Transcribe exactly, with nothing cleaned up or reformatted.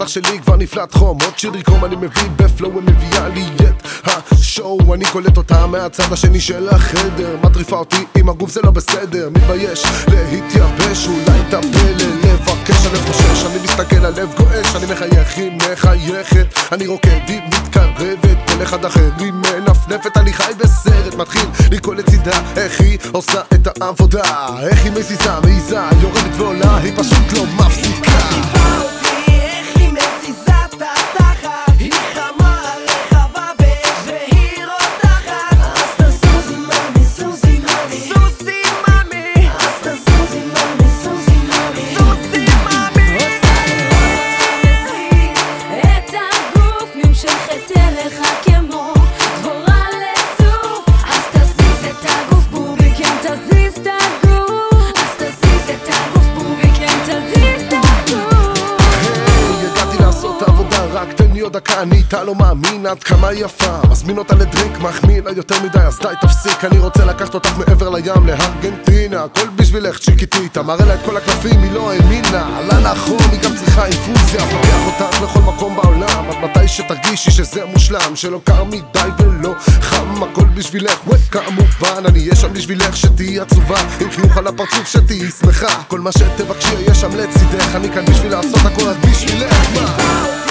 התותח שלי כבר נפלט חום, עוד שיר יקום אני מביא בפלואו, מביאה לי את השואו, אני קולט אותה מהצד השני של החדר, מטריפה אותי עם הגוף זה לא בסדר, מתבייש להתייבש, אולי תפל לבקש, הלב חושש, אני מסתכל הלב גועש, אני מחייך היא מחייכת, אני רוקד היא מתקרבת, כל אחד אחר היא מנפנפת, אני חי בסרט, מתחיל לקרוא לצידה איך היא עושה את העבודה, איך היא מזיזה, מעיזה, יורדת ועולה, היא פשוט לא מפסיקה. עוד דקה, אני איתה לא מאמין עד כמה היא יפה, מזמין אותה לדרינק, מחמיא לה יותר מדי, אז די תפסיק, אני רוצה לקחת אותך מעבר לים לארגנטינה, הכל בשבילך צ'יקיטיטה, מראה לה את כל הקלפים, היא לא האמינה, עלה נכון, היא גם צריכה אינפוזיה, פותח אותך לכל מקום בעולם, עד מתי שתרגישי שזה מושלם, שלא קר מדי ולא חם, הכל בשבילך, וכמובן אני אהיה שם בשבילך שתהי עצובה, עם חיוך על הפרצוף שתהי שמחה, כל מה שתבקשי יהיה שם לצידך, אני כאן בשביל לעשות הכל עד בשבילך, מה?